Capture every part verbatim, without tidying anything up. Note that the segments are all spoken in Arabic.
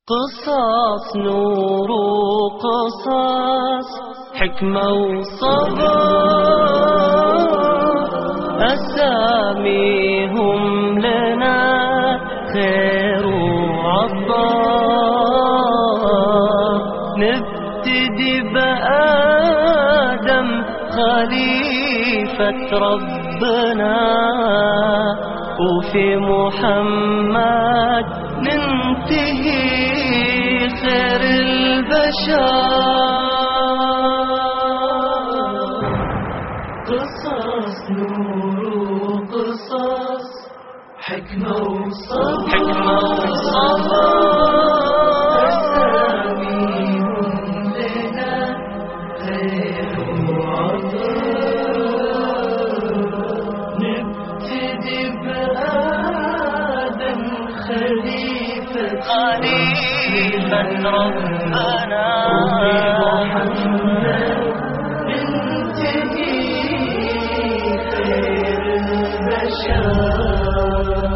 قصاص نور وقصاص حكمة وصبر، أساميهم لنا خير وعطاء. نبتدي بآدم خليفة ربنا، وفي محمد ننتهي خير البشر. قصص نور وقصص حكمة وصبر، حكمة وصبر، أساميهم لنا خير وعطاء. نبتدي بآدم خليفة خليفة ربنا، وبمحمد ننتهي خير البشر.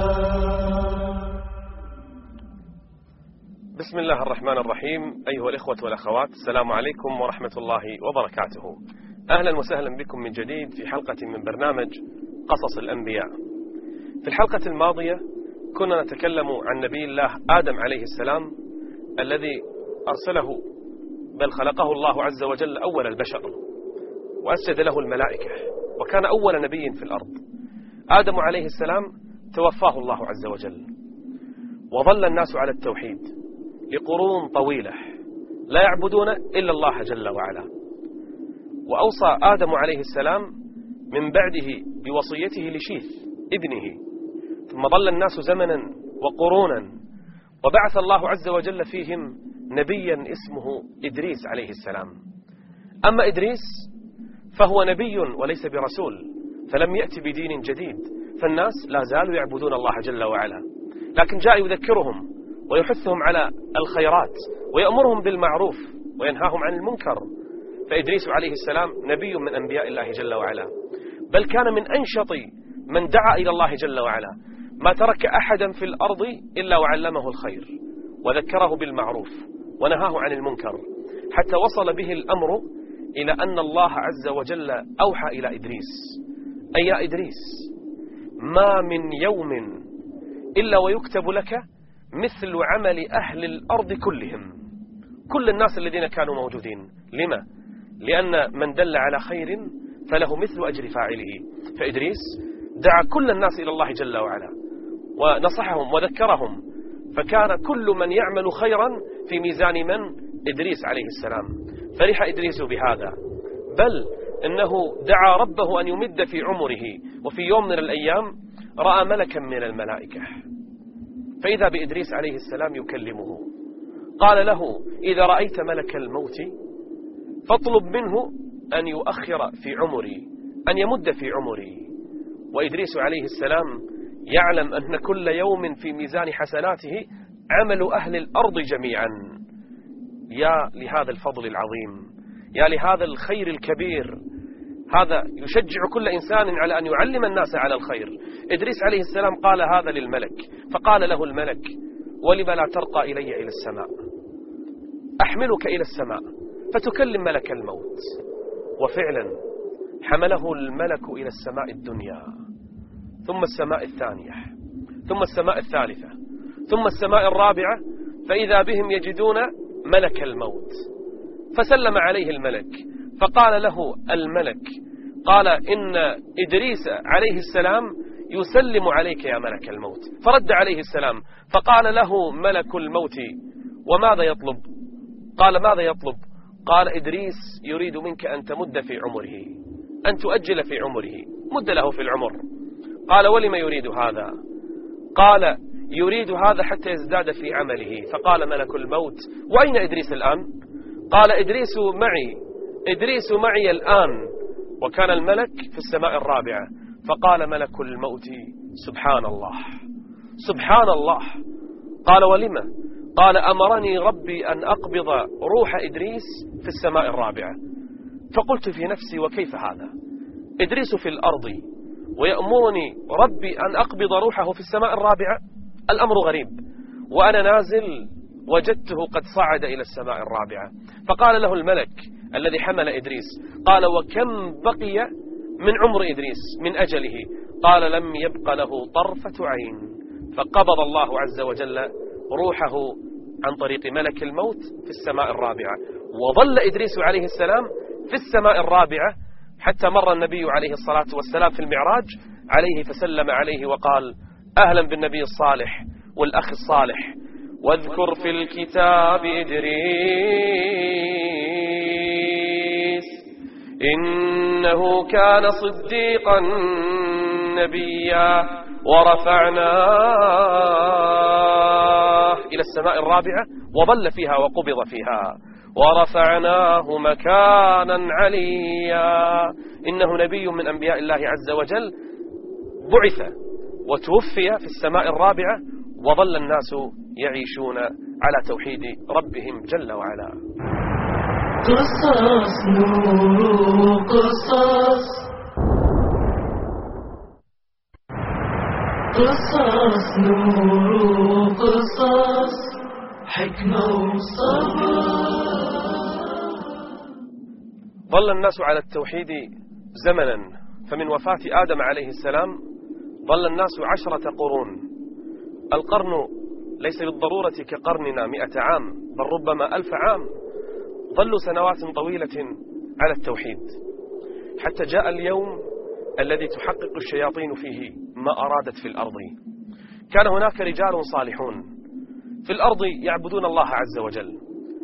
بسم الله الرحمن الرحيم. أيها الإخوة والأخوات، السلام عليكم ورحمة الله وبركاته. أهلا وسهلا بكم من جديد في حلقة من برنامج قصص الأنبياء. في الحلقة الماضية كنا نتكلم عن نبي الله آدم عليه السلام الذي أرسله بل خلقه الله عز وجل أول البشر، وأسجد له الملائكة، وكان أول نبي في الأرض. آدم عليه السلام توفاه الله عز وجل، وظل الناس على التوحيد لقرون طويلة لا يعبدون إلا الله جل وعلا. وأوصى آدم عليه السلام من بعده بوصيته لشيث ابنه، ثم ظل الناس زمنا وقرونا، وبعث الله عز وجل فيهم نبيا اسمه إدريس عليه السلام. أما إدريس فهو نبي وليس برسول، فلم يأتي بدين جديد، فالناس لا زالوا يعبدون الله جل وعلا، لكن جاء يذكرهم ويحثهم على الخيرات ويأمرهم بالمعروف وينهاهم عن المنكر. فإدريس عليه السلام نبي من أنبياء الله جل وعلا، بل كان من أنشط من دعا إلى الله جل وعلا. ما ترك أحدا في الأرض إلا وعلمه الخير وذكره بالمعروف ونهاه عن المنكر، حتى وصل به الأمر إلى أن الله عز وجل أوحى إلى إدريس: أي يا إدريس، ما من يوم إلا ويكتب لك مثل عمل أهل الأرض كلهم، كل الناس الذين كانوا موجودين. لما؟ لأن من دل على خير فله مثل أجر فاعله. فإدريس دعا كل الناس إلى الله جل وعلا ونصحهم وذكرهم، فكان كل من يعمل خيرا في ميزان من؟ إدريس عليه السلام. فرح إدريس بهذا، بل إنه دعا ربه أن يمد في عمره، وفي يوم من الأيام رأى ملكا من الملائكة، فإذا بإدريس عليه السلام يكلمه. قال له: إذا رأيت ملك الموت فاطلب منه أن يؤخر في عمري، أن يمد في عمري. وإدريس عليه السلام يعلم أن كل يوم في ميزان حسناته عمل أهل الأرض جميعا. يا لهذا الفضل العظيم، يا لهذا الخير الكبير. هذا يشجع كل إنسان على أن يعلم الناس على الخير. إدريس عليه السلام قال هذا للملك، فقال له الملك: ولم لا ترقى إلي إلى السماء؟ أحملك إلى السماء فتكلم ملك الموت. وفعلا حمله الملك إلى السماء الدنيا، ثم السماء الثانية، ثم السماء الثالثة، ثم السماء الرابعة، فإذا بهم يجدون ملك الموت. فسلم عليه الملك، فقال له الملك: قال إن إدريس عليه السلام يسلم عليك يا ملك الموت. فرد عليه السلام، فقال له ملك الموت: وماذا يطلب؟ قال: ماذا يطلب؟ قال: إدريس يريد منك أن تمد في عمره، أن تؤجل في عمره، مد له في العمر. قال: ولم يريد هذا؟ قال: يريد هذا حتى يزداد في عمله. فقال ملك الموت: وأين إدريس الآن؟ قال: إدريس معي، إدريس معي الآن. وكان الملك في السماء الرابعة. فقال ملك الموت: سبحان الله، سبحان الله. قال: ولما؟ قال: أمرني ربي أن أقبض روح إدريس في السماء الرابعة. فقلت في نفسي: وكيف هذا؟ إدريس في الأرض ويأمرني ربي أن أقبض روحه في السماء الرابعة؟ الأمر غريب. وأنا نازل وجدته قد صعد إلى السماء الرابعة. فقال له الملك الذي حمل إدريس، قال: وكم بقي من عمر إدريس من أجله؟ قال: لم يبق له طرفة عين. فقبض الله عز وجل روحه عن طريق ملك الموت في السماء الرابعة، وظل إدريس عليه السلام في السماء الرابعة حتى مر النبي عليه الصلاة والسلام في المعراج عليه فسلم عليه وقال: أهلا بالنبي الصالح والأخ الصالح، واذكر في الكتاب إدريس إنه كان صديقا نبيا ورفعناه إلى السماء الرابعة وظل فيها وقبض فيها، ورفعناه مكانا عليا. إنه نبي من أنبياء الله عز وجل بعث وتوفي في السماء الرابعة، وظل الناس يعيشون على توحيد ربهم جل وعلا. قصص نور قصص قصص نور قصص حكمة وصبر. ظل الناس على التوحيد زمنا، فمن وفاة آدم عليه السلام ظل الناس عشرة قرون. القرن ليس بالضرورة كقرننا مئة عام، بل ربما ألف عام. ظلوا سنوات طويلة على التوحيد حتى جاء اليوم الذي تحقق الشياطين فيه ما أرادت في الأرض. كان هناك رجال صالحون في الأرض يعبدون الله عز وجل: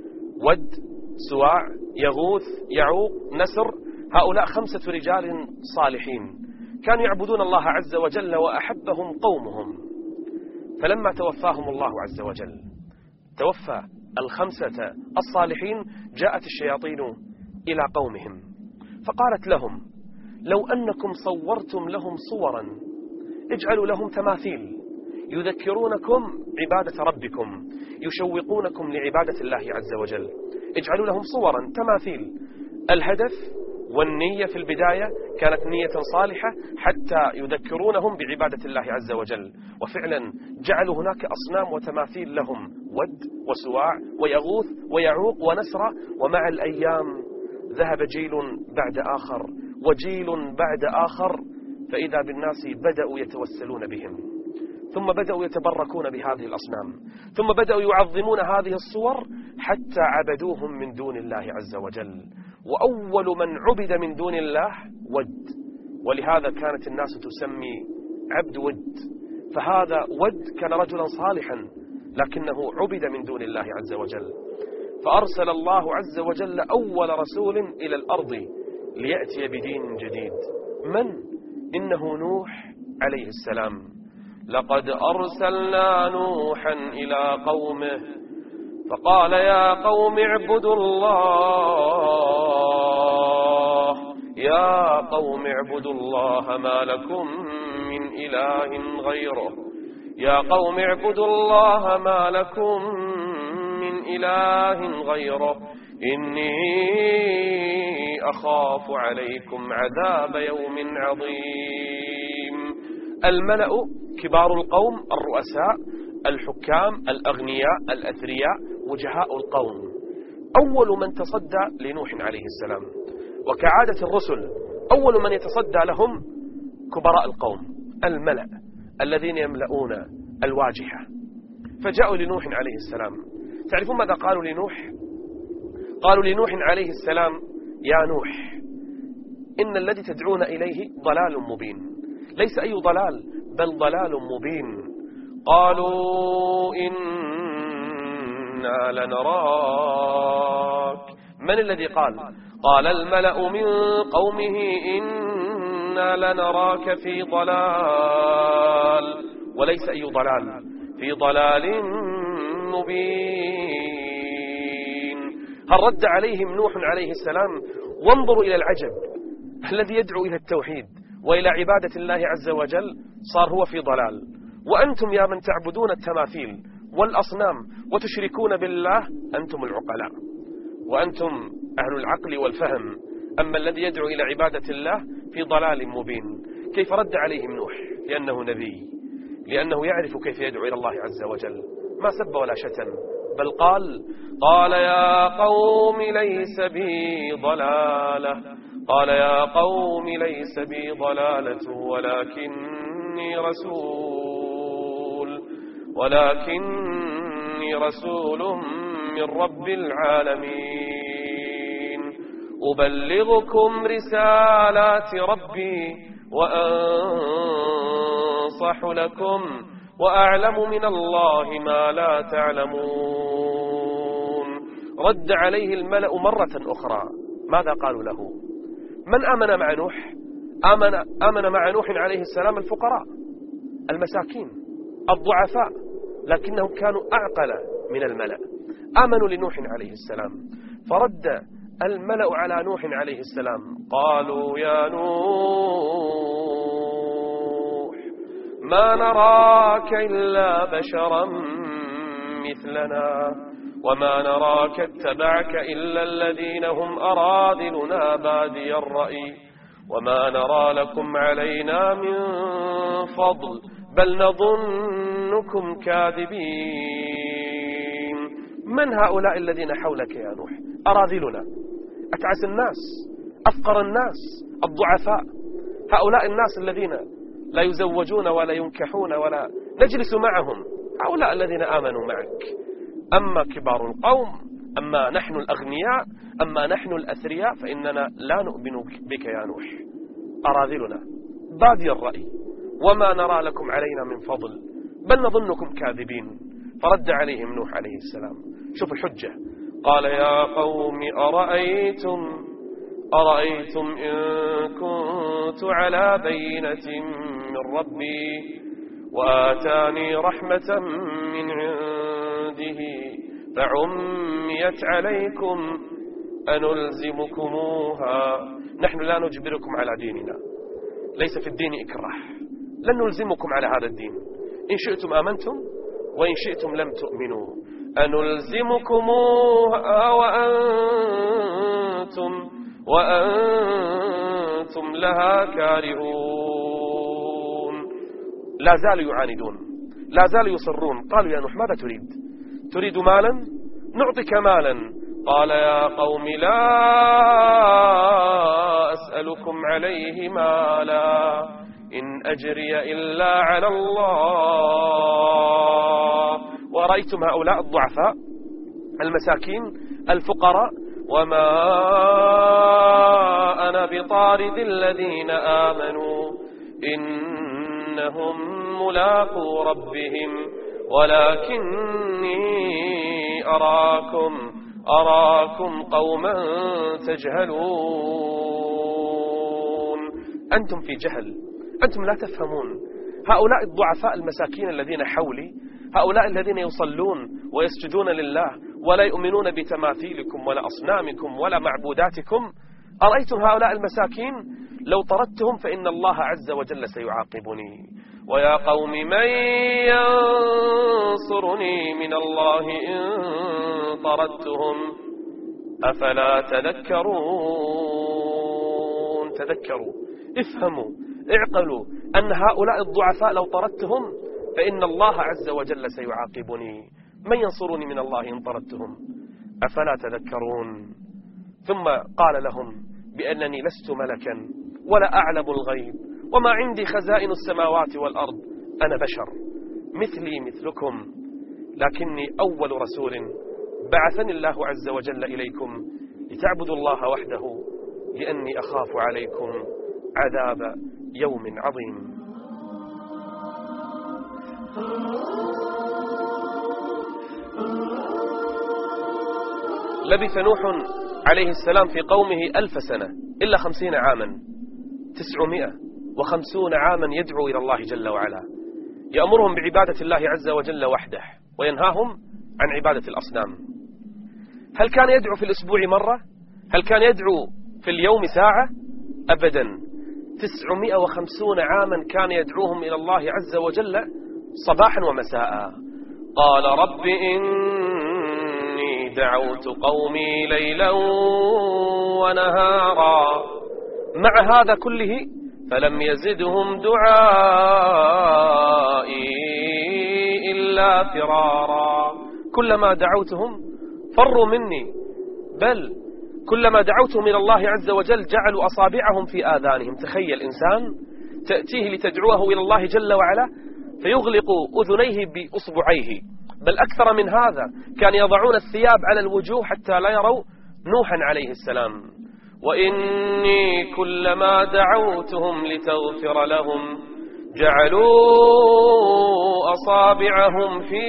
ود، سواع، يغوث، يعوق، نسر. هؤلاء خمسة رجال صالحين كانوا يعبدون الله عز وجل وأحبهم قومهم. فلما توفاهم الله عز وجل توفى الخمسة الصالحين، جاءت الشياطين إلى قومهم فقالت لهم: لو أنكم صورتم لهم صورا، اجعلوا لهم تماثيل يذكرونكم عبادة ربكم، يشوقونكم لعبادة الله عز وجل. اجعلوا لهم صورا تماثيل. الهدف والنية في البداية كانت نية صالحة حتى يذكرونهم بعبادة الله عز وجل، وفعلا جعلوا هناك أصنام وتماثيل لهم: ود وسواع ويغوث ويعوق ونسر. ومع الأيام ذهب جيل بعد آخر وجيل بعد آخر، فإذا بالناس بدأوا يتوسلون بهم، ثم بدأوا يتبركون بهذه الأصنام، ثم بدأوا يعظمون هذه الصور حتى عبدوهم من دون الله عز وجل. وأول من عبد من دون الله ود، ولهذا كانت الناس تسمي عبد ود. فهذا ود كان رجلا صالحا لكنه عبد من دون الله عز وجل، فأرسل الله عز وجل أول رسول إلى الأرض ليأتي بدين جديد. من؟ إنه نوح عليه السلام. لقد أرسلنا نوحا إلى قومه فقال: يا قوم اعبدوا الله يا قوم اعبدوا الله ما لكم من إله غيره يا قوم اعبدوا الله ما لكم من إله غيره إني أخاف عليكم عذاب يوم عظيم. الملأ كبار القوم، الرؤساء، الحكام، الأغنياء، الأثرياء، وجهاء القوم، أول من تصدى لنوح عليه السلام. وكعادة الرسل أول من يتصدى لهم كبراء القوم، الملأ الذين يملؤون الواجهة. فجاءوا لنوح عليه السلام. تعرفون ماذا قالوا لنوح؟ قالوا لنوح عليه السلام: يا نوح، إن الذي تدعون إليه ضلال مبين. ليس أي ضلال، بل ضلال مبين. قالوا إنا لنراك. من الذي قال؟ قال الملأ من قومه إنا لنراك في ضلال، وليس أي ضلال، في ضلال مبين. هل رد عليهم نوح عليه السلام؟ وانظروا إلى العجب، الذي يدعو إلى التوحيد وإلى عبادة الله عز وجل صار هو في ضلال، وأنتم يا من تعبدون التماثيل والأصنام وتشركون بالله أنتم العقلاء وأنتم أهل العقل والفهم، أما الذي يدعو إلى عبادة الله في ضلال مبين. كيف رد عليهم نوح؟ لأنه نبي، لأنه يعرف كيف يدعو إلى الله عز وجل، ما سب ولا شتم، بل قال قال يا قوم ليس بي ضلالة قال يا قوم ليس بي ضلالة ولكني رسول ولكني رسول من رب العالمين أبلغكم رسالات ربي وأنصح لكم وأعلم من الله ما لا تعلمون. رد عليه الملأ مرة أخرى. ماذا قالوا له؟ من آمن مع نوح؟ آمن, آمن مع نوح عليه السلام الفقراء المساكين الضعفاء، لكنهم كانوا أعقل من الملأ. آمنوا لنوح عليه السلام، فرد الملأ على نوح عليه السلام قالوا يا نوح ما نراك إلا بشرا مثلنا وما نراك اتبعك إلا الذين هم أراذلنا بادي الرأي وما نرى لكم علينا من فضل بل نظنكم كاذبين. من هؤلاء الذين حولك يا نوح؟ أراذلنا، أتعس الناس، أفقر الناس، الضعفاء، هؤلاء الناس الذين لا يزوجون ولا ينكحون ولا نجلس معهم، هؤلاء الذين آمنوا معك. أما كبار القوم، أما نحن الأغنياء، أما نحن الأثرياء فإننا لا نؤمن بك يا نوح. أراذلنا بادي الرأي وما نرى لكم علينا من فضل بل نظنكم كاذبين. فرد عليهم نوح عليه السلام، شوف الحجة، قال يا قوم أرأيتم أرأيتم إن كنت على بينة من ربي وآتاني رحمة من عنده فعميت عليكم أنلزمكموها. نحن لا نجبركم على ديننا، ليس في الدين إكراه، لن نلزمكم على هذا الدين، إن شئتم آمنتم وإن شئتم لم تؤمنوا. أنلزمكموها وأنتم وأنتم لها كارهون. لا زالوا يعاندون، لا زالوا يصرون. قالوا يا نوح ماذا تريد؟ تريد مالا؟ نعطيك مالا. قال يا قوم لا أسألكم عليه مالا إن أجري إلا على الله. ورأيتم هؤلاء الضعفاء المساكين الفقراء، وما أنا بطارد الذين آمنوا إنهم ملاقو ربهم ولكني أراكم أراكم قوما تجهلون. أنتم في جهل، أنتم لا تفهمون. هؤلاء الضعفاء المساكين الذين حولي، هؤلاء الذين يصلون ويسجدون لله ولا يؤمنون بتماثيلكم ولا أصنامكم ولا معبوداتكم، أرأيتم هؤلاء المساكين لو طردتهم فإن الله عز وجل سيعاقبني. ويا قوم من ينصرني من الله إن طردتهم أفلا تذكرون. تذكروا، افهموا، اعقلوا أن هؤلاء الضعفاء لو طردتهم فإن الله عز وجل سيعاقبني. من ينصرني من الله إن طردتهم أفلا تذكرون. ثم قال لهم بأنني لست ملكا ولا أعلم الغيب وما عندي خزائن السماوات والأرض، أنا بشر مثلي مثلكم، لكني أول رسول بعثني الله عز وجل إليكم لتعبدوا الله وحده لأني أخاف عليكم عذاب يوم عظيم. لبث نوح عليه السلام في قومه ألف سنة إلا خمسين عاما، تسعمائة وخمسون عاما يدعو إلى الله جل وعلا، يأمرهم بعبادة الله عز وجل وحده وينهاهم عن عبادة الأصنام. هل كان يدعو في الأسبوع مرة؟ هل كان يدعو في اليوم ساعة؟ أبدا. تسعمائة وخمسون عاما كان يدعوهم إلى الله عز وجل صباحا ومساء. قال رب إني دعوت قومي ليلا ونهارا. مع هذا كله فلم يزدهم دعائي إلا فرارا. كلما دعوتهم فروا مني، بل كلما دعوتهم إلى الله عز وجل جعلوا أصابعهم في آذانهم. تخيل إنسان تأتيه لتدعوه إلى الله جل وعلا فيغلق أذنيه بأصبعيه، بل أكثر من هذا، كان يضعون الثياب على الوجوه حتى لا يروا نوحا عليه السلام. وإني كلما دعوتهم لتغفر لهم جعلوا أصابعهم في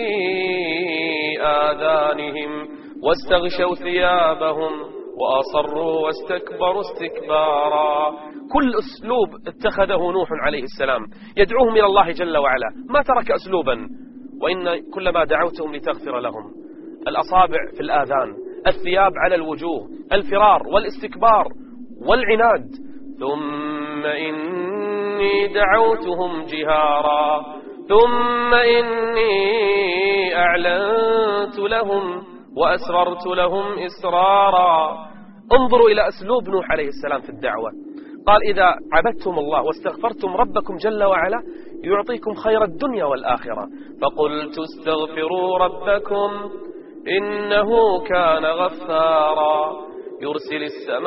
آذانهم واستغشوا ثيابهم وأصروا واستكبروا استكبارا. كل أسلوب اتخذه نوح عليه السلام يدعوهم إلى الله جل وعلا، ما ترك أسلوبا. وإن كلما دعوتهم لتغفر لهم، الأصابع في الآذان، الثياب على الوجوه، الفرار والاستكبار والعناد. ثم إني دعوتهم جهارا ثم إني أعلنت لهم وأسررت لهم إسرارا. انظروا إلى أسلوب نوح عليه السلام في الدعوة. قال إذا عبدتم الله واستغفرتم ربكم جل وعلا يعطيكم خير الدنيا والآخرة. فقلت استغفروا ربكم إنه كان غفارا يرسل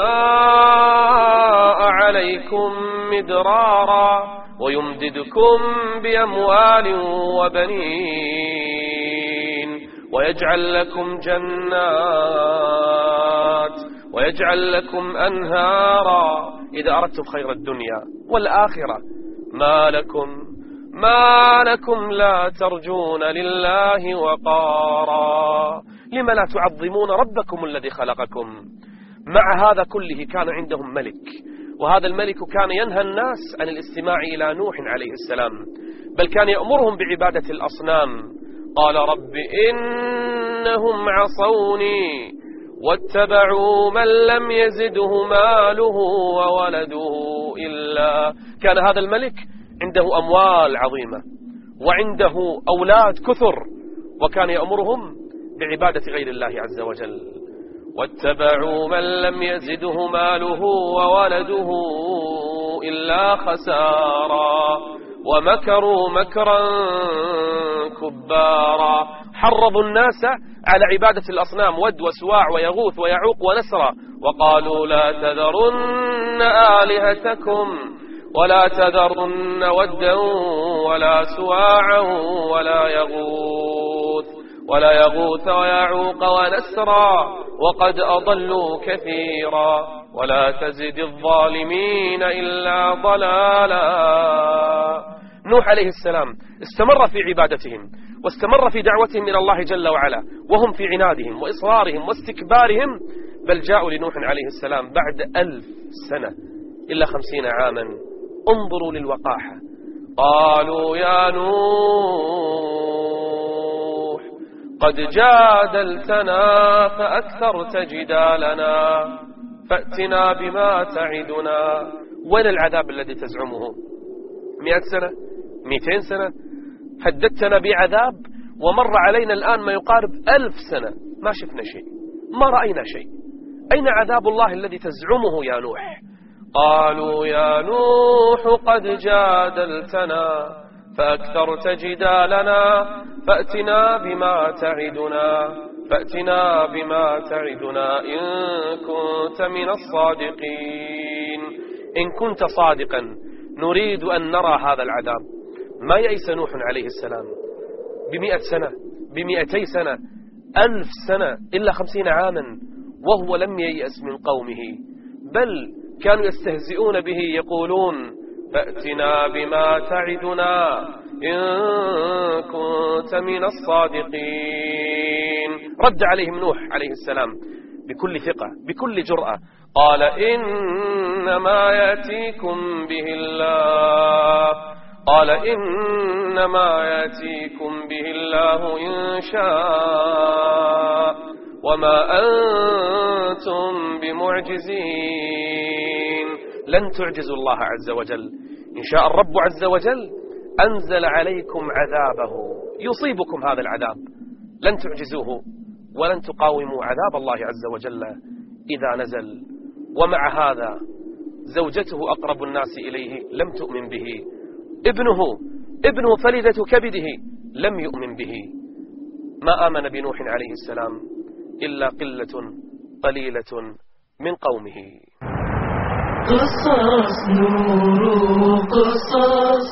السماء عليكم مدرارا ويمددكم بأموال وبنين ويجعل لكم جنات ويجعل لكم أنهارا إذا أردتم خير الدنيا والآخرة. ما لكم ما لكم لا ترجون لله وقارا لم لا تعظمون ربكم الذي خلقكم. مع هذا كله كان عندهم ملك، وهذا الملك كان ينهى الناس عن الاستماع إلى نوح عليه السلام، بل كان يأمرهم بعبادة الأصنام. قال رب إنهم عصوني واتبعوا من لم يزده ماله وولده إلا. كان هذا الملك عنده أموال عظيمة وعنده أولاد كثر، وكان يأمرهم بعبادة غير الله عز وجل. واتبعوا من لم يزده ماله وولده إلا خسارا ومكروا مكرا كبارا. حرضوا الناس على عبادة الأصنام، ود وسواع ويغوث ويعوق ونسرا، وقالوا لا تذرن آلهتكم ولا تذرن ودا ولا سواعا ولا يغوث ولا يغوث ويعوق ونسرا وقد أضلوا كثيرا ولا تزد الظالمين إلا ضلالا. نوح عليه السلام استمر في عبادتهم واستمر في دعوتهم إلى الله جل وعلا وهم في عنادهم وإصرارهم واستكبارهم، بل جاءوا لنوح عليه السلام بعد ألف سنة إلا خمسين عاما. انظروا للوقاحة. قالوا يا نوح قد جادلتنا فأكثرت جدالنا فأتنا بما تعدنا. وين العذاب الذي تزعمه؟ مئة سنة، مئتين سنة، هددتنا بعذاب، ومر علينا الآن ما يقارب ألف سنة ما شفنا شيء، ما رأينا شيء. أين عذاب الله الذي تزعمه يا نوح؟ قالوا يا نوح قد جادلتنا فأكثرت جدالنا فأتنا بما تعدنا فأتنا بما تعدنا إن كنت من الصادقين. إن كنت صادقا نريد أن نرى هذا العذاب. ما يئس نوح عليه السلام بمئة سنة، بمئتي سنة، ألف سنة إلا خمسين عاما، وهو لم ييأس من قومه، بل كانوا يستهزئون به يقولون فأتنا بما تعدنا إن كنت من الصادقين. رد عليهم نوح عليه السلام بكل ثقة بكل جرأة، قال إنما يأتيكم به الله قال إنما يأتيكم به الله إن شاء وما أنتم بمعجزين. لن تعجزوا الله عز وجل. إن شاء الرب عز وجل أنزل عليكم عذابه يصيبكم هذا العذاب، لن تعجزوه ولن تقاوموا عذاب الله عز وجل إذا نزل. ومع هذا زوجته أقرب الناس إليه لم تؤمن به، ابنه ابنه فلذة كبده لم يؤمن به. ما آمن بنوح عليه السلام إلا قلة قليلة من قومه. قصص نور قصص،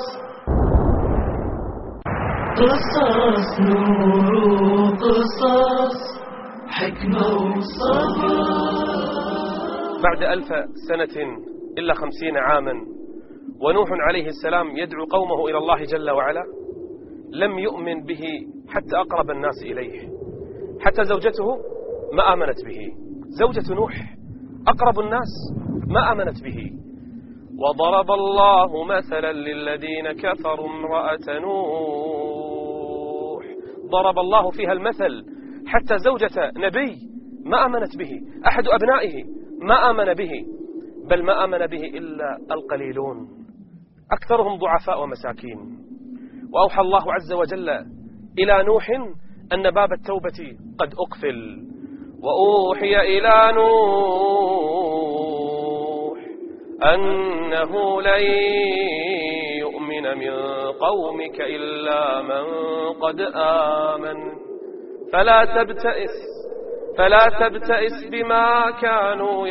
قصص نور قصص، حكمة وصبر. بعد ألف سنة إلا خمسين عاما ونوح عليه السلام يدعو قومه إلى الله جل وعلا، لم يؤمن به حتى أقرب الناس إليه، حتى زوجته ما آمنت به. زوجة نوح أقرب الناس ما آمنت به. وضرب الله مثلا للذين كفروا امرأة نوح، ضرب الله فيها المثل، حتى زوجة نبي ما آمنت به، أحد أبنائه ما آمن به، بل ما آمن به إلا القليلون، أكثرهم ضعفاء ومساكين. وأوحى الله عز وجل إلى نوح أن باب التوبة قد أقفل. وأوحي إلى نوح أنه لن يؤمن من قومك إلا من قد آمن فلا تبتئس فلا تبتئس بما كانوا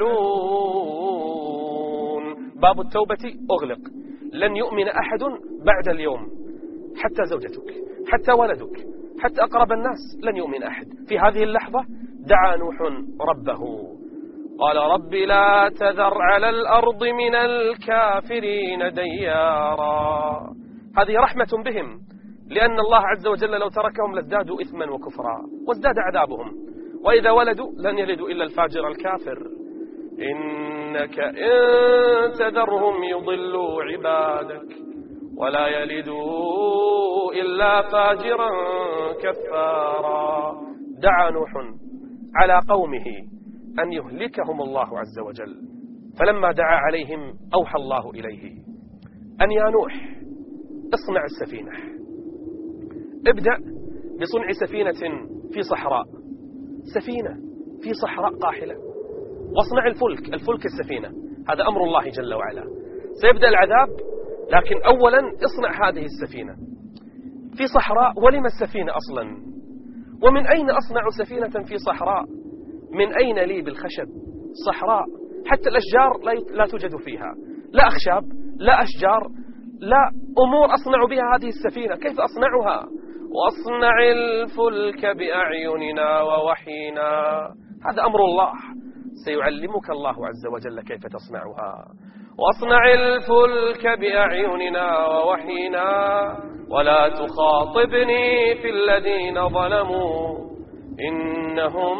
يفعلون. باب التوبة أغلق، لن يؤمن أحد بعد اليوم، حتى زوجتك، حتى ولدك، حتى أقرب الناس، لن يؤمن أحد. في هذه اللحظة دعا نوح ربه، قال رب لا تذر على الأرض من الكافرين ديارا. هذه رحمة بهم، لأن الله عز وجل لو تركهم لازدادوا إثما وكفرا وازداد عذابهم، وإذا ولدوا لن يلدوا إلا الفاجر الكافر. إنك إن تذرهم يضلوا عبادك ولا يلدوا إلا فاجرا كفارا. دعا نوح على قومه أن يهلكهم الله عز وجل، فلما دعا عليهم أوحى الله إليه أن يا نوح اصنع السفينة، ابدأ بصنع سفينة في صحراء، سفينة في صحراء قاحلة، واصنع الفلك، الفلك السفينة، هذا أمر الله جل وعلا. سيبدأ العذاب، لكن أولا اصنع هذه السفينة في صحراء. ولم السفينة أصلا؟ ومن أين أصنع سفينة في صحراء؟ من أين لي بالخشب؟ صحراء، حتى الأشجار لا توجد فيها، لا أخشاب لا أشجار لا أمور أصنع بها هذه السفينة، كيف أصنعها؟ واصنع الفلك بأعيننا ووحينا، هذا أمر الله، سيعلمك الله عز وجل كيف تصنعها. واصنع الفلك بأعيننا ووحينا ولا تخاطبني في الذين ظلموا إنهم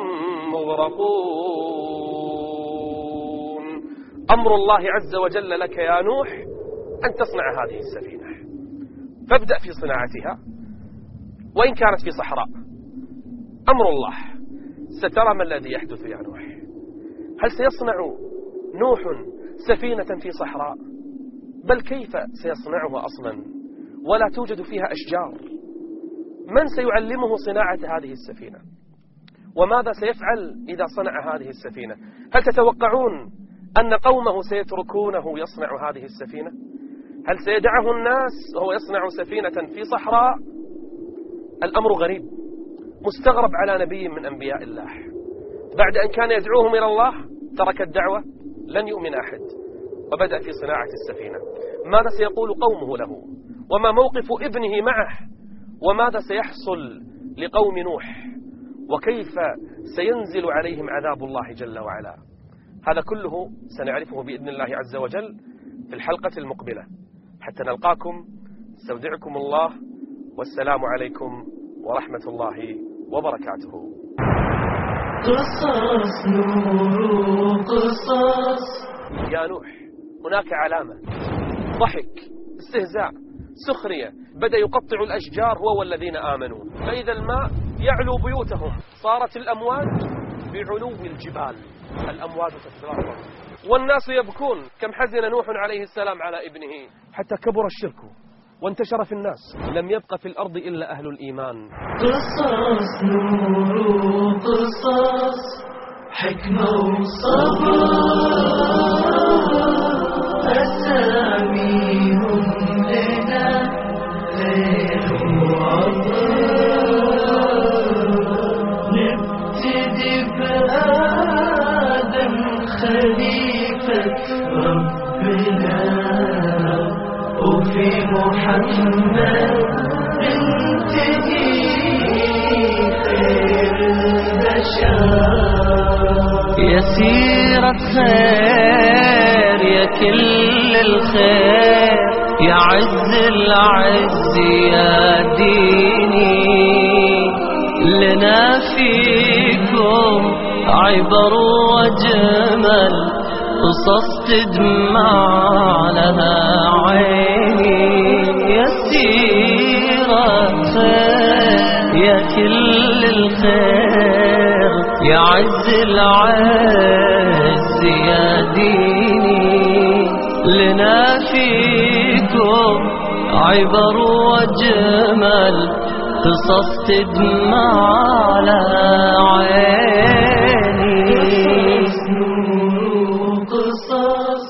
مغرقون. أمر الله عز وجل لك يا نوح أن تصنع هذه السفينة، فابدأ في صناعتها وإن كانت في صحراء. أمر الله، سترى ما الذي يحدث يا نوح. هل سيصنع نوح سفينة في صحراء؟ بل كيف سيصنعها أصلا ولا توجد فيها أشجار؟ من سيعلمه صناعة هذه السفينة؟ وماذا سيفعل إذا صنع هذه السفينة؟ هل تتوقعون أن قومه سيتركونه يصنع هذه السفينة؟ هل سيدعه الناس وهو يصنع سفينة في صحراء؟ الأمر غريب، مستغرب على نبي من أنبياء الله. بعد أن كان يدعوهم إلى الله ترك الدعوة، لن يؤمن أحد، وبدأ في صناعة السفينة. ماذا سيقول قومه له؟ وما موقف ابنه معه؟ وماذا سيحصل لقوم نوح؟ وكيف سينزل عليهم عذاب الله جل وعلا؟ هذا كله سنعرفه بإذن الله عز وجل في الحلقة المقبلة. حتى نلقاكم، استودعكم الله، والسلام عليكم ورحمة الله وبركاته. قصص نور قصص. يا نوح هناك علامة، ضحك، استهزاء، سخرية، بدأ يقطع الأشجار هو والذين آمنوا، فإذا الماء يعلو بيوتهم، صارت الأمواج بعلو الجبال، الأمواج تتلاطم والناس يبكون. كم حزن نوح عليه السلام على ابنه، حتى كبر الشرك وانتشر في الناس، لم يبق في الأرض إلا أهل الإيمان. قصص نور قصص، حكمة وصبر، أساميهم لنا غير معبر. محمد بنتهي خير البشر. يا سيرة خير يا كل الخير، يا عز العز يا ديني، لنا فيكم عبر وجمل، قصص تدمع لها عيني. يا سيرة خير يا كل الخير، يا عز العز يا ديني، لنا فيكم عبر وجمل، قصص تدمع على عيني. قصص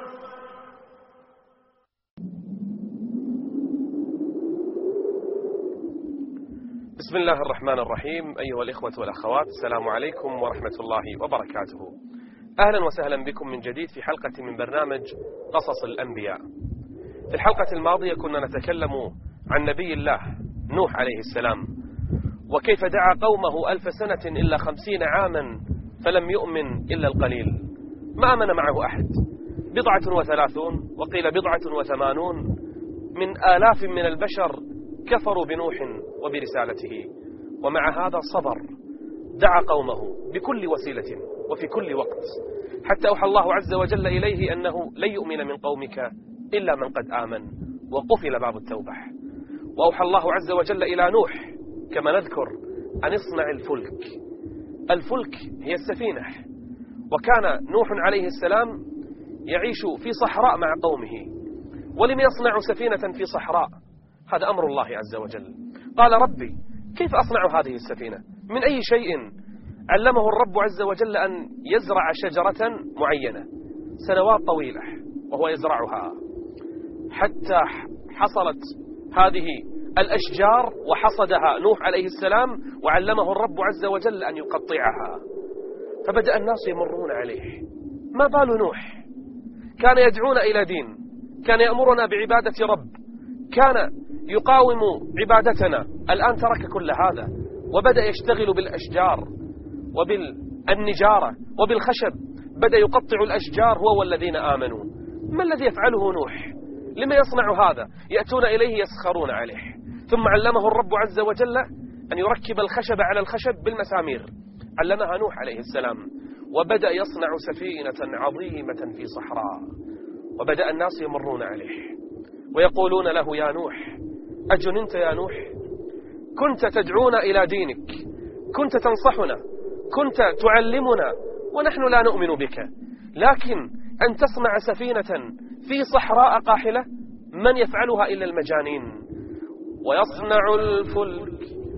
بسم الله الرحمن الرحيم. أيها الإخوة والأخوات، السلام عليكم ورحمة الله وبركاته. أهلا وسهلا بكم من جديد في حلقة من برنامج قصص الأنبياء. في الحلقة الماضية كنا نتكلم عن نبي الله نوح عليه السلام، وكيف دعا قومه ألف سنة إلا خمسين عاما فلم يؤمن إلا القليل، ما آمن معه أحد، بضعة وثلاثون وقيل بضعة وثمانون من آلاف من البشر كفروا بنوح وبرسالته، ومع هذا صبر، دعا قومه بكل وسيلة وفي كل وقت، حتى أوحى الله عز وجل إليه أنه لن يؤمن من قومك إلا من قد آمن، وقفل باب التوبة. وأوحى الله عز وجل إلى نوح كما نذكر أن اصنع الفلك. الفلك هي السفينة، وكان نوح عليه السلام يعيش في صحراء مع قومه، ولم يصنع سفينة في صحراء، هذا أمر الله عز وجل. قال ربي كيف أصنع هذه السفينة؟ من أي شيء؟ علمه الرب عز وجل أن يزرع شجرة معينة سنوات طويلة وهو يزرعها، حتى حصلت هذه الأشجار وحصدها نوح عليه السلام، وعلمه الرب عز وجل أن يقطعها. فبدأ الناس يمرون عليه، ما بال نوح؟ كان يدعونا إلى دين، كان يأمرنا بعبادة رب، كان يقاوم عبادتنا، الآن ترك كل هذا وبدأ يشتغل بالأشجار وبالنجارة وبالخشب، بدأ يقطع الأشجار هو والذين آمنوا. ما الذي يفعله نوح؟ لما يصنع هذا؟ يأتون إليه يسخرون عليه. ثم علمه الرب عز وجل أن يركب الخشب على الخشب بالمسامير، علمها نوح عليه السلام، وبدأ يصنع سفينة عظيمة في صحراء، وبدأ الناس يمرون عليه ويقولون له يا نوح أجننت يا نوح؟ كنت تدعونا إلى دينك، كنت تنصحنا، كنت تعلمنا، ونحن لا نؤمن بك، لكن أن تصنع سفينة في صحراء قاحلة؟ من يفعلها إلا المجانين. ويصنع الفلك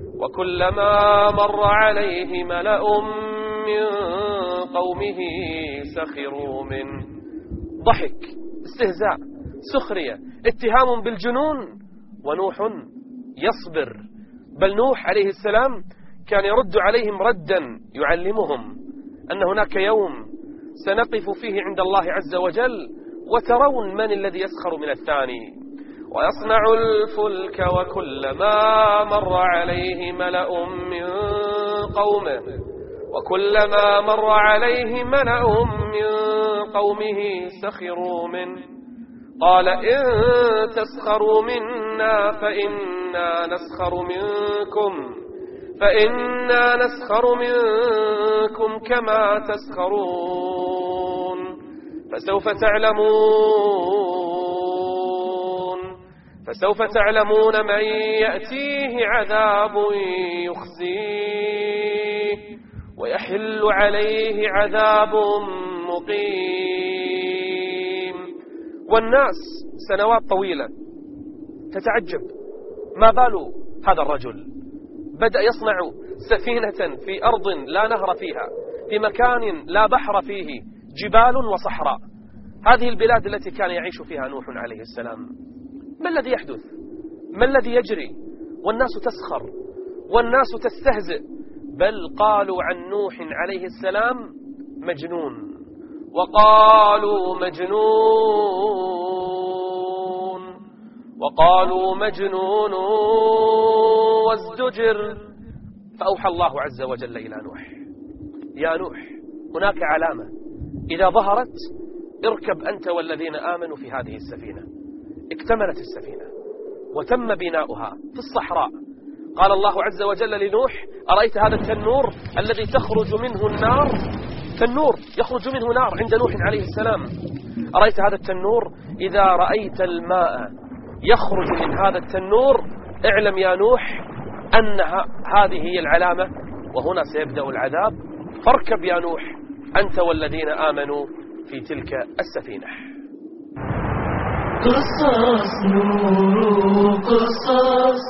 وكلما مر عليه ملأ من قومه سخروا منه. ضحك، استهزاء، سخرية، اتهام بالجنون، ونوح يصبر. بل نوح عليه السلام كان يرد عليهم ردا يعلمهم أن هناك يوم سنقف فيه عند الله عز وجل وترون من الذي يسخر من الثاني. ويصنع الفلك وكلما مر عليه ملأ من قومه وكلما مر عليه ملأ من قومه سخروا منه. قال إن تسخروا منا فإنا نسخر منكم فإنا نسخر منكم كما تسخرون فسوف تعلمون فسوف تعلمون من يأتيه عذاب يخزيه ويحل عليه عذاب مقيم. والناس سنوات طويلة تتعجب، ما بال هذا الرجل؟ بدأ يصنع سفينة في أرض لا نهر فيها، في مكان لا بحر فيه، جبال وصحراء، هذه البلاد التي كان يعيش فيها نوح عليه السلام. ما الذي يحدث؟ ما الذي يجري؟ والناس تسخر والناس تستهزئ، بل قالوا عن نوح عليه السلام مجنون، وقالوا مجنون وقالوا مجنون وازدجر. فأوحى الله عز وجل إلى نوح: يا نوح، هناك علامة إذا ظهرت اركب أنت والذين آمنوا في هذه السفينة. اكتملت السفينة وتم بناؤها في الصحراء. قال الله عز وجل لنوح: أرأيت هذا التنور الذي تخرج منه النار؟ تنور يخرج منه نار عند نوح عليه السلام. أرأيت هذا التنور؟ إذا رأيت الماء يخرج من هذا التنور اعلم يا نوح أن هذه هي العلامة وهنا سيبدأ العذاب، فاركب يا نوح أنت والذين آمنوا في تلك السفينة. قصص نور قصص،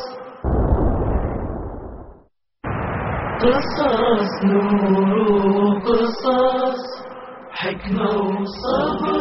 قصص نور قصص، حكمة وصبر.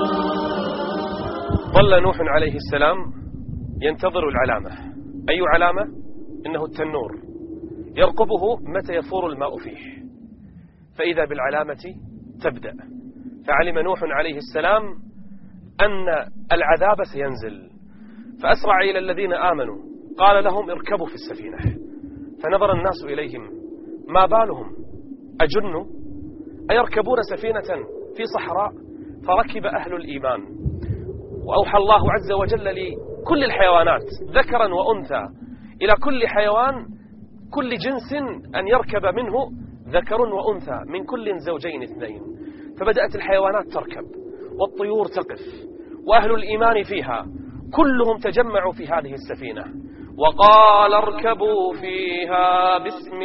ظل نوح عليه السلام ينتظر العلامة. أي علامة؟ إنه التنور يرقبه متى يفور الماء فيه، فإذا بالعلامة تبدأ. فعلم نوح عليه السلام أن العذاب سينزل، فأسرع إلى الذين آمنوا قال لهم: اركبوا في السفينة. فنظر الناس إليهم: ما بالهم؟ أجنوا؟ أيركبون سفينة في صحراء؟ فركب أهل الإيمان. وأوحى الله عز وجل لكل الحيوانات ذكرا وأنثى، إلى كل حيوان كل جنس أن يركب منه ذكر وأنثى من كل زوجين اثنين. فبدأت الحيوانات تركب والطيور تقف وأهل الإيمان فيها كلهم تجمعوا في هذه السفينة، وقال: اركبوا فيها بسم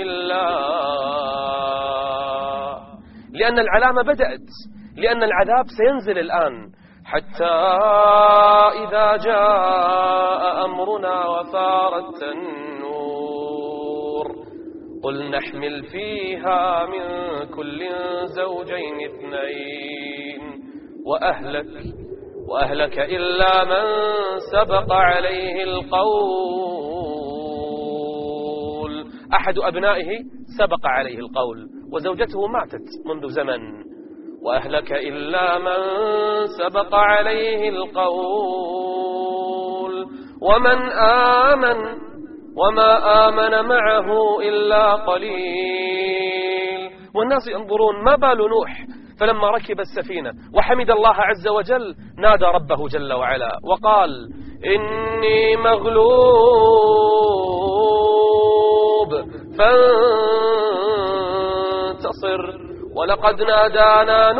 الله، لأن العلامة بدأت، لأن العذاب سينزل الآن. حتى إذا جاء أمرنا وفارت النور قل نحمل فيها من كل زوجين اثنين وأهلك وأهلك إلا من سبق عليه القول. أحد أبنائه سبق عليه القول وزوجته ماتت منذ زمن. وأهلك إلا من سبق عليه القول ومن آمن وما آمن معه إلا قليل. والناس ينظرون ما بال نوح، فلما ركب السفينة وحمد الله عز وجل نادى ربه جل وعلا وقال: إني مغلوب فانتصر ولقد نادانا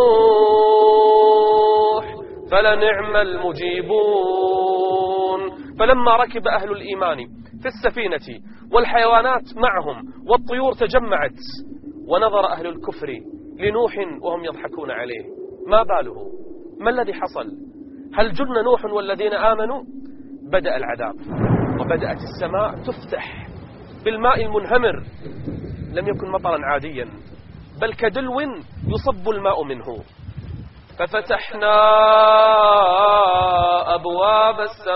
نوح فلنعم المجيبون. فلما ركب أهل الإيمان في السفينة والحيوانات معهم والطيور تجمعت، ونظر أهل الكفر لنوح وهم يضحكون عليه، ما باله؟ ما الذي حصل؟ هل جن نوح والذين آمنوا؟ بدأ العذاب وبدأت السماء تفتح بالماء المنهمر، لم يكن مطرا عاديا بل كدلو يصب الماء منه. ففتحنا أبواب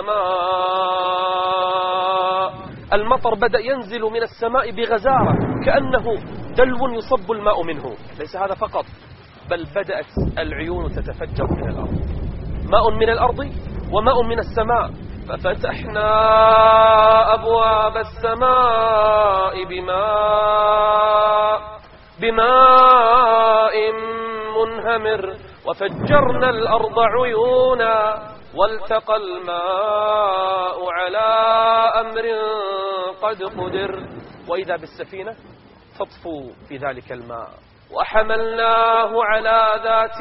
السماء، المطر بدأ ينزل من السماء بغزارة كأنه دلو يصب الماء منه. ليس هذا فقط، بل بدأت العيون تتفجر من الأرض، ماء من الأرض وماء من السماء. ففتحنا أبواب السماء بماء بماء منهمر وفجرنا الأرض عيونا والتقى الماء على أمر قد قدر. وإذا بالسفينة تطفو في ذلك الماء وحملناه على ذات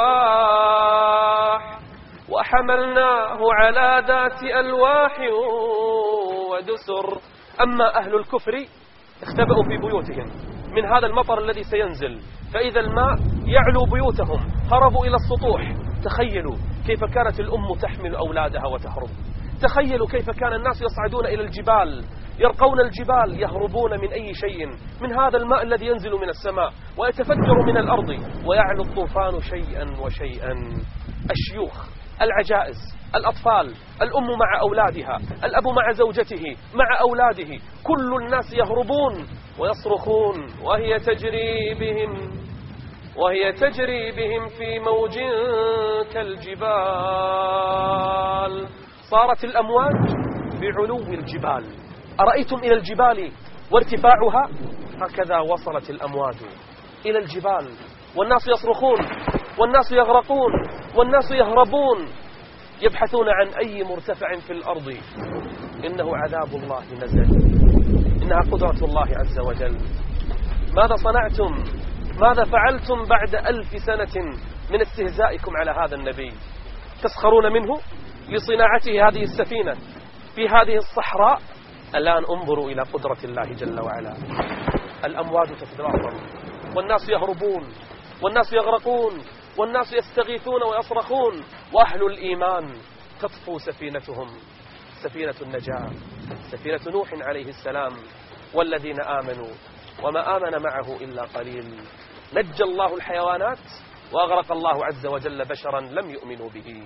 ألواح وحملناه على ذات ألواح ودسر. أما أهل الكفر اختبأوا في بيوتهم من هذا المطر الذي سينزل، فإذا الماء يعلو بيوتهم هربوا إلى السطوح. تخيلوا كيف كانت الأم تحمل أولادها وتهرب، تخيلوا كيف كان الناس يصعدون إلى الجبال يرقون الجبال يهربون من أي شيء من هذا الماء الذي ينزل من السماء ويتفجر من الأرض ويعلو الطوفان شيئا وشيئا. الشيوخ، العجائز، الأطفال، الأم مع أولادها، الأب مع زوجته مع أولاده، كل الناس يهربون ويصرخون وهي تجري بهم وهي تجري بهم في موج كالجبال. صارت الأمواج بعلو الجبال. أرأيتم إلى الجبال وارتفاعها؟ هكذا وصلت الأمواج إلى الجبال، والناس يصرخون والناس يغرقون والناس يهربون يبحثون عن أي مرتفع في الأرض. إنه عذاب الله نزل، إنها قدرة الله عز وجل. ماذا صنعتم؟ ماذا فعلتم بعد ألف سنة من استهزائكم على هذا النبي؟ تسخرون منه لصناعته هذه السفينة في هذه الصحراء. الآن انظروا إلى قدرة الله جل وعلا. الأمواج تتضارب والناس يهربون والناس يغرقون والناس يستغيثون ويصرخون، وأهل الإيمان تطفو سفينتهم، سفينة النجاة، سفينة نوح عليه السلام والذين آمنوا، وما آمن معه إلا قليل. نجى الله الحيوانات وأغرق الله عز وجل بشرا لم يؤمنوا به.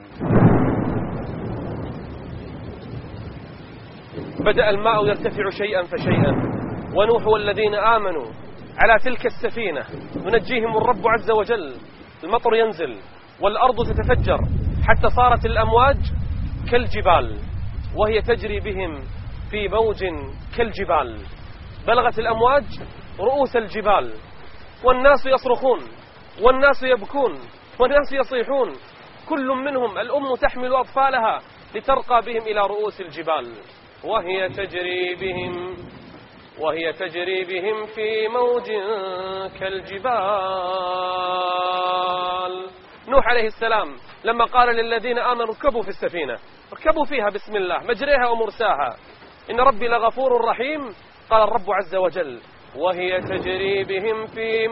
بدأ الماء يرتفع شيئا فشيئا، ونوح والذين آمنوا على تلك السفينة ينجيهم الرب عز وجل. المطر ينزل والأرض تتفجر حتى صارت الأمواج كالجبال، وهي تجري بهم في موج كالجبال. بلغت الأمواج رؤوس الجبال، والناس يصرخون والناس يبكون والناس يصيحون، كل منهم الأم تحمل أطفالها لترقى بهم إلى رؤوس الجبال، وهي تجري بهم وهي تجري بهم في موج كالجبال. نوح عليه السلام لما قال للذين آمنوا اركبوا في السفينة، اركبوا فيها بسم الله مجريها ومرساها إن ربي لغفور رحيم، قال الرب عز وجل وهي تجري بهم في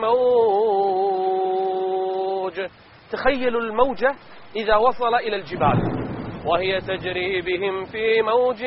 موج. تخيلوا الموجة إذا وصل إلى الجبال، وهي تجري بهم في موج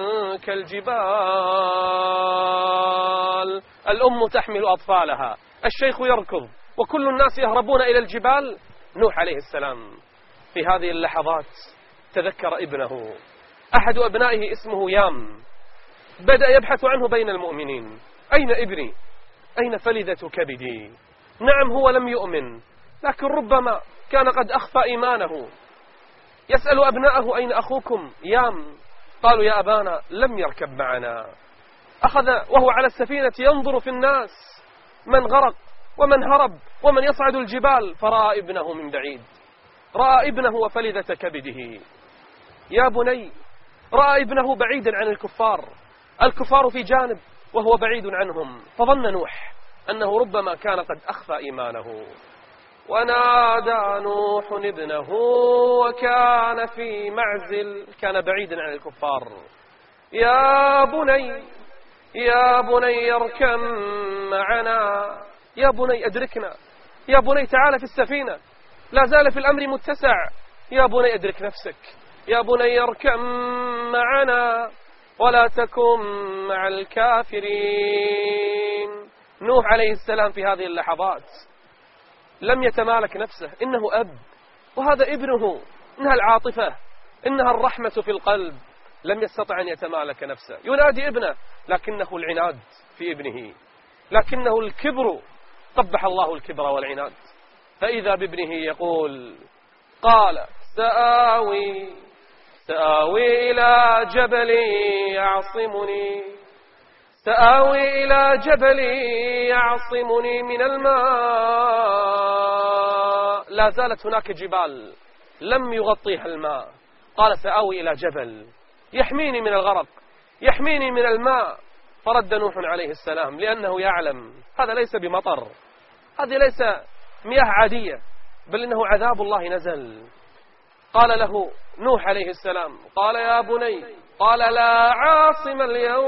كالجبال. الأم تحمل أطفالها، الشيخ يركض، وكل الناس يهربون إلى الجبال. نوح عليه السلام في هذه اللحظات تذكر ابنه، أحد أبنائه اسمه يام، بدأ يبحث عنه بين المؤمنين. أين ابني؟ أين فلذة كبدي؟ نعم هو لم يؤمن، لكن ربما كان قد أخفى إيمانه. يسأل أبناءه أين أخوكم يام؟ قالوا يا أبانا لم يركب معنا. أخذ وهو على السفينة ينظر في الناس، من غرق ومن هرب ومن يصعد الجبال، فرأى ابنه من بعيد، رأى ابنه وفلذة كبده. يا بني، رأى ابنه بعيدا عن الكفار، الكفار في جانب وهو بعيد عنهم، فظن نوح أنه ربما كان قد أخفى إيمانه. ونادى نوح ابنه وكان في معزل، كان بعيدا عن الكفار، يا بني يا بني اركب معنا، يا بني أدركنا، يا بني تعال في السفينة، لا زال في الأمر متسع، يا بني أدرك نفسك، يا بني اركب معنا ولا تكن مع الكافرين. نوح عليه السلام في هذه اللحظات لم يتمالك نفسه، إنه أب وهذا ابنه، إنها العاطفة، إنها الرحمة في القلب، لم يستطع أن يتمالك نفسه، ينادي ابنه، لكنه العناد في ابنه، لكنه الكبر، قبح الله الكبر والعناد. فإذا بابنه يقول قال سآوي سآوي إلى جبل يعصمني سآوي إلى جبل يعصمني من الماء. لا زالت هناك جبال لم يغطيها الماء، قال سآوي إلى جبل يحميني من الغرق، يحميني من الماء. فرد نوح عليه السلام لأنه يعلم هذا ليس بمطر، هذه ليس مياه عادية، بل إنه عذاب الله نزل. قال له نوح عليه السلام قال يا بني، قال لا عاصم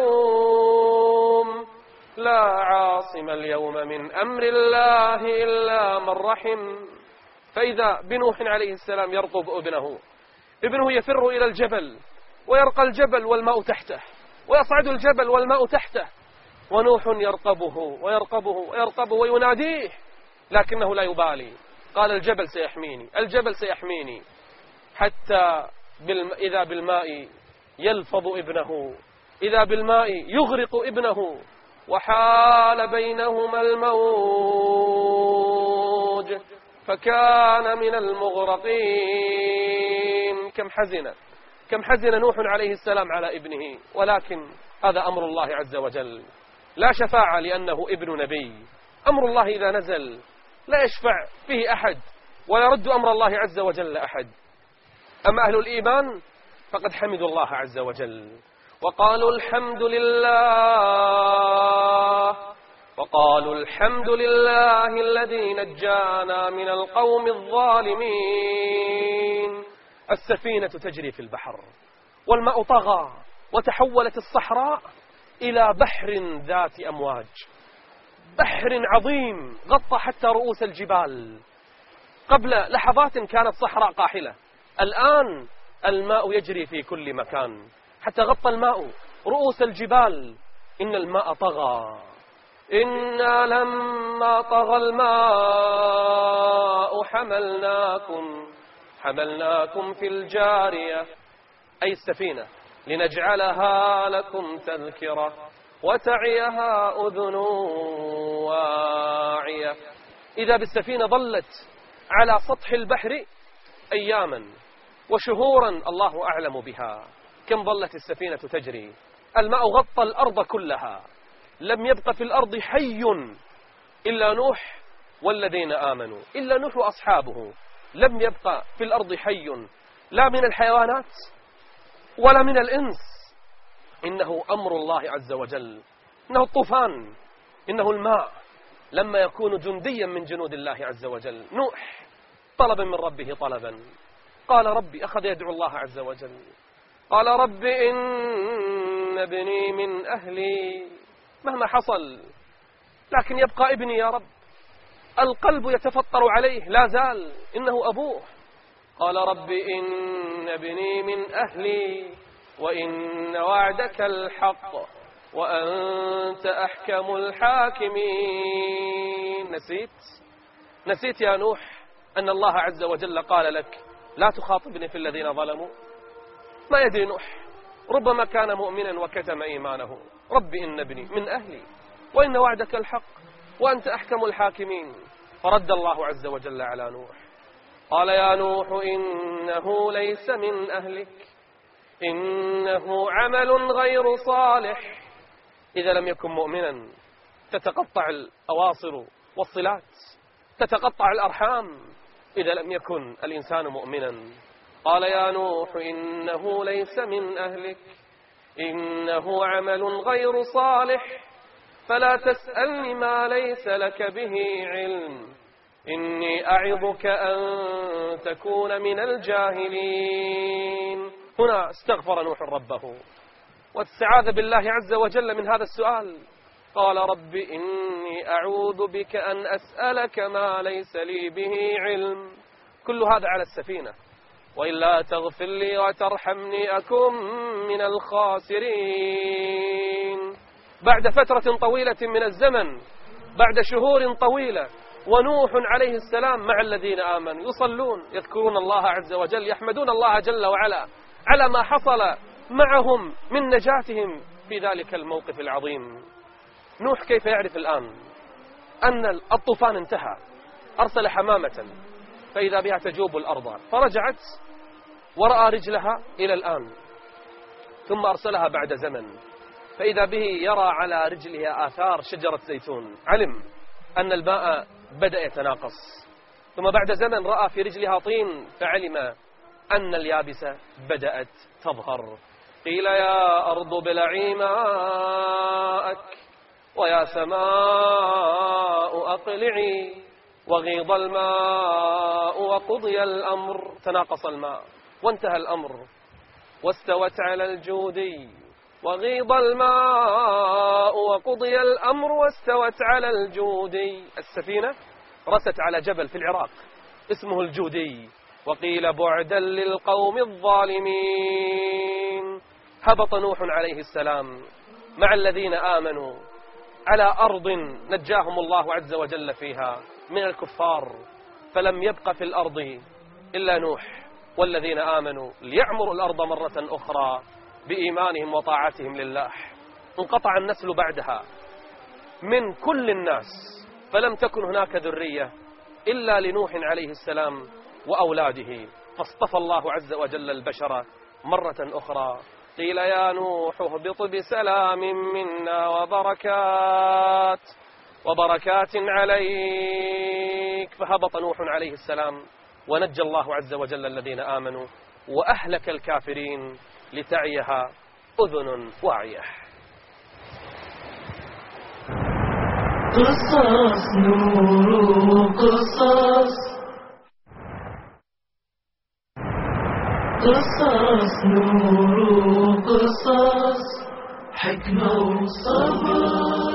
اليوم لا عاصم اليوم من أمر الله إلا من رحم. فإذا بنوح عليه السلام يرقب ابنه، ابنه يفر إلى الجبل ويرقى الجبل والماء تحته، ويصعد الجبل والماء تحته، ونوح يرقبه ويرقبه ويرقبه ويناديه، لكنه لا يبالي، قال الجبل سيحميني الجبل سيحميني، حتى بالم... إذا بالماء يلفظ ابنه، إذا بالماء يغرق ابنه، وحال بينهما الموج فكان من المغرقين. كم حزن كم حزن نوح عليه السلام على ابنه، ولكن هذا أمر الله عز وجل، لا شفاعة لأنه ابن نبي. أمر الله إذا نزل لا يشفع فيه أحد ولا يرد أمر الله عز وجل أحد. أما أهل الإيمان فقد حمدوا الله عز وجل وقالوا الحمد لله وقالوا الحمد لله الذي نجانا من القوم الظالمين. السفينة تجري في البحر والماء طغى وتحولت الصحراء إلى بحر ذات أمواج، بحر عظيم غطى حتى رؤوس الجبال. قبل لحظات كانت صحراء قاحلة، الآن الماء يجري في كل مكان حتى غطى الماء رؤوس الجبال. إن الماء طغى، إنا لما طغى الماء حملناكم حملناكم في الجارية، أي السفينة، لنجعلها لكم تذكرة وتعيها أذن واعية. إذا بالسفينة ظلت على سطح البحر أياما وشهورا الله أعلم بها. كم ظلت السفينة تجري؟ الماء غطى الأرض كلها، لم يبق في الأرض حي إلا نوح والذين آمنوا، إلا نوح وأصحابه. لم يبق في الأرض حي لا من الحيوانات ولا من الإنس. إنه أمر الله عز وجل، إنه الطوفان، إنه الماء لما يكون جنديا من جنود الله عز وجل. نوح طلب من ربه طلبا، قال ربي، أخذ يدعو الله عز وجل، قال رب إن ابني من أهلي، مهما حصل لكن يبقى ابني يا رب، القلب يتفطر عليه لا زال، إنه أبوه. قال رب إن ابني من أهلي وإن وعدك الحق وأنت أحكم الحاكمين. نسيت نسيت يا نوح أن الله عز وجل قال لك لا تخاطبني في الذين ظلموا؟ ما يدري نوح، ربما كان مؤمنا وكتم إيمانه. رب إن ابني من أهلي وإن وعدك الحق وأنت أحكم الحاكمين. فرد الله عز وجل على نوح، قال يا نوح إنه ليس من أهلك إنه عمل غير صالح. إذا لم يكن مؤمنا تتقطع الأواصر والصلات، تتقطع الأرحام إذا لم يكن الإنسان مؤمنا. قال يا نوح إنه ليس من أهلك إنه عمل غير صالح فلا تسألني ما ليس لك به علم إني أعظك أن تكون من الجاهلين. هنا استغفر نوح ربه واستعاذ بالله عز وجل من هذا السؤال. قال رب إني أعوذ بك أن أسألك ما ليس لي به علم. كل هذا على السفينة. وإلا تغفر لي وترحمني أكن من الخاسرين. بعد فترة طويلة من الزمن، بعد شهور طويلة، ونوح عليه السلام مع الذين آمنوا يصلون يذكرون الله عز وجل، يحمدون الله جل وعلا على ما حصل معهم من نجاتهم في ذلك الموقف العظيم. نوح كيف يعرف الآن أن الطوفان انتهى؟ أرسل حمامة فإذا بها تجوب الأرض، فرجعت ورأى رجلها إلى الآن، ثم أرسلها بعد زمن فإذا به يرى على رجلها آثار شجرة زيتون، علم أن الماء بدأ يتناقص. ثم بعد زمن رأى في رجلها طين فعلم أن اليابسة بدأت تظهر. قيل يا أرض ابلعي ماءك ويا سماء أقلعي وغيض الماء وقضي الأمر. تناقص الماء وانتهى الأمر واستوت على الجودي. وغيض الماء وقضي الأمر واستوت على الجودي. السفينة رست على جبل في العراق اسمه الجودي. وقيل بعدا للقوم الظالمين. هبط نوح عليه السلام مع الذين آمنوا على أرض نجاهم الله عز وجل فيها من الكفار، فلم يبق في الأرض إلا نوح والذين آمنوا ليعمروا الأرض مرة أخرى بإيمانهم وطاعتهم لله. انقطع النسل بعدها من كل الناس، فلم تكن هناك ذرية إلا لنوح عليه السلام وأولاده، فاصطفى الله عز وجل البشر مرة أخرى قيل يا نوح اهبط بسلام منا وبركات وبركات عليك. فهبط نوح عليه السلام ونجى الله عز وجل الذين آمنوا وأهلك الكافرين لتعيها أذن واعية. قصص نور قصص قصص نور قصص حكمة وصبر.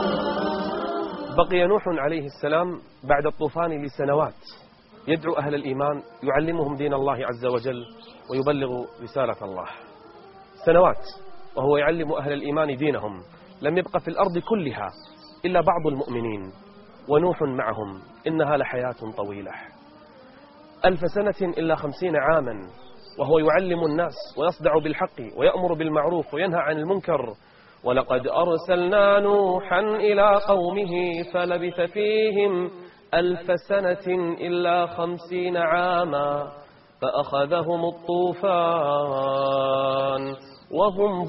بقي نوح عليه السلام بعد الطوفان لسنوات يدعو أهل الإيمان، يعلمهم دين الله عز وجل ويبلغ رسالة الله. سنوات وهو يعلم أهل الإيمان دينهم، لم يبق في الأرض كلها إلا بعض المؤمنين ونوح معهم. إنها لحياة طويلة، ألف سنة إلا خمسين عاما وهو يعلم الناس ويصدع بالحق ويأمر بالمعروف وينهى عن المنكر. ولقد أرسلنا نوحا إلى قومه فلبث فيهم ألف سنة إلا خمسين عاما فأخذهم الطوفان وهم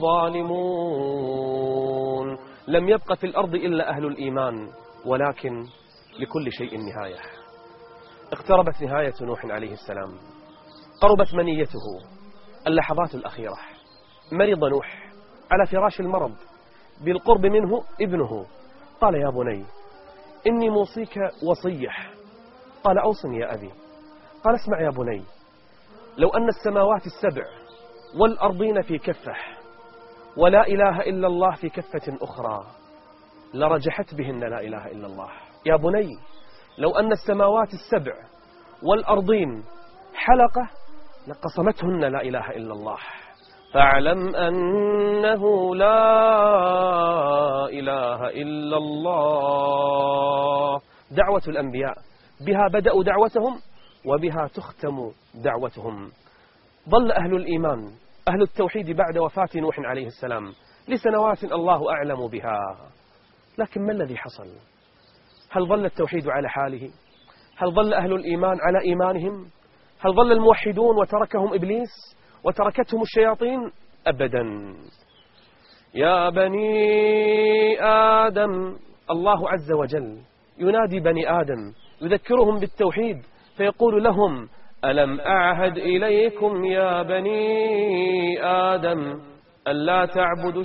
ظالمون. لم يبق في الأرض إلا أهل الإيمان، ولكن لكل شيء نهاية. اقتربت نهاية نوح عليه السلام، قربت منيته، اللحظات الأخيرة. مرض نوح على فراش المرض، بالقرب منه ابنه. قال يا بني إني موصيك وصية. قال أوصني يا أبي. قال اسمع يا بني، لو أن السماوات السبع والأرضين في كفة ولا إله إلا الله في كفة أخرى لرجحت بهن لا إله إلا الله. يا بني لو أن السماوات السبع والأرضين حلقة لقصمتهن لا إله إلا الله. فاعلم أنه لا إله إلا الله. دعوة الأنبياء بها بدأوا دعوتهم وبها تختم دعوتهم. ظل أهل الإيمان أهل التوحيد بعد وفاة نوح عليه السلام لسنوات الله أعلم بها. لكن ما الذي حصل؟ هل ظل التوحيد على حاله؟ هل ظل أهل الإيمان على إيمانهم؟ هل ظل الموحدون وتركهم إبليس وتركتهم الشياطين؟ أبدا. يا بني آدم، الله عز وجل ينادي بني آدم يذكرهم بالتوحيد فيقول لهم ألم أعهد إليكم يا بني آدم ألا تعبدوا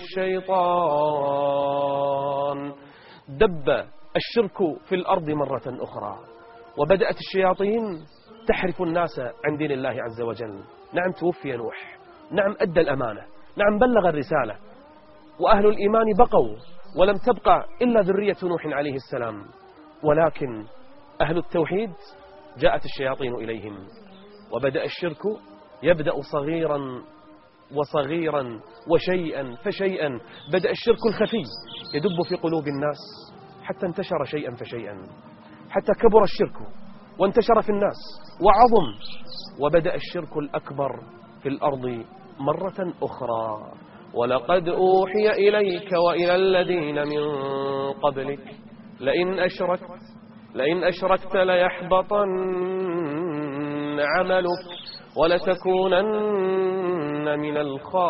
الشيطان. دب الشرك في الأرض مرة أخرى وبدأت الشياطين تحرف الناس عن دين الله عز وجل. نعم توفي نوح، نعم أدى الأمانة، نعم بلغ الرسالة، وأهل الإيمان بقوا ولم تبقى إلا ذرية نوح عليه السلام. ولكن أهل التوحيد جاءت الشياطين إليهم وبدأ الشرك يبدأ صغيرا وصغيرا وشيئا فشيئا. بدأ الشرك الخفي يدب في قلوب الناس حتى انتشر شيئا فشيئا، حتى كبر الشرك وانتشر في الناس وعظم، وبدأ الشرك الأكبر في الأرض مرة أخرى. ولقد أوحي إليك وإلى الذين من قبلك لئن أشركت لئن أشركت ليحبطن عملك ولتكونن من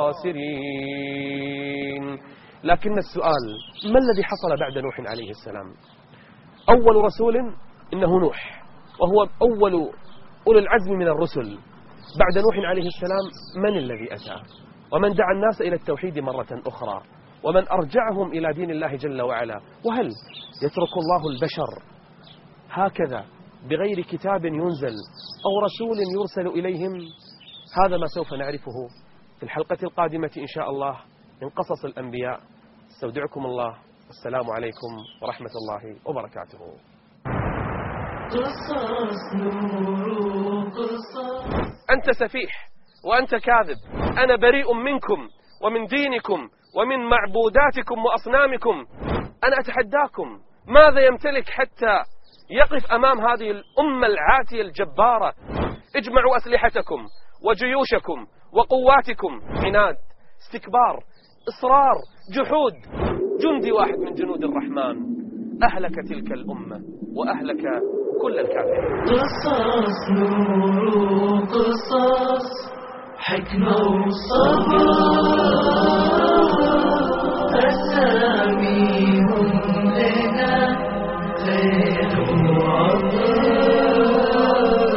الخاسرين. لكن السؤال، ما الذي حصل بعد نوح عليه السلام؟ أول رسول إنه نوح، وهو أول أولي العزم من الرسل. بعد نوح عليه السلام من الذي أتى ومن دعا الناس إلى التوحيد مرة أخرى ومن أرجعهم إلى دين الله جل وعلا؟ وهل يترك الله البشر هكذا بغير كتاب ينزل أو رسول يرسل إليهم؟ هذا ما سوف نعرفه في الحلقة القادمة إن شاء الله من قصص الأنبياء. استودعكم الله، والسلام عليكم ورحمة الله وبركاته. قصص نور قصص. أنت سفيح وأنت كاذب، أنا بريء منكم ومن دينكم ومن معبوداتكم وأصنامكم. أنا أتحداكم، ماذا يمتلك حتى يقف أمام هذه الأمة العاتية الجبارة؟ اجمعوا أسلحتكم وجيوشكم وقواتكم. عناد، استكبار، إصرار، جحود. جندي واحد من جنود الرحمن أهلك تلك الأمة وأهلك كل الكافرين. قصص نور قصص حكمة وصبر، أساميهم لنا خير وعطر.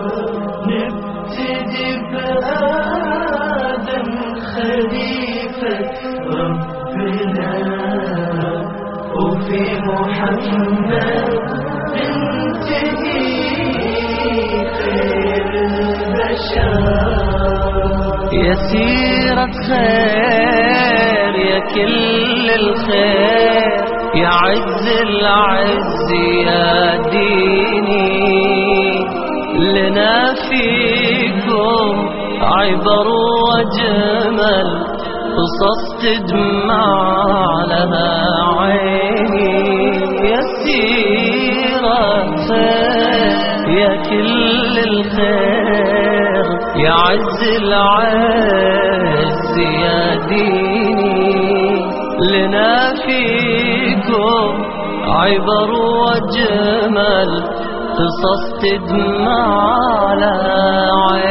نبتدي بآدم خليفة ربنا، وفي محمد ننتهي خير البشر. يا سيرة خير يا كل الخير، يا عز العز يا ديني، لنا فيكم عبر وجمل، قصص تدمع لها عيني. يا سيرة خير يا كل الخير، يا عز العز يا ديني، لنا فيكم عبر وجمل، قصص تدمع على عيني.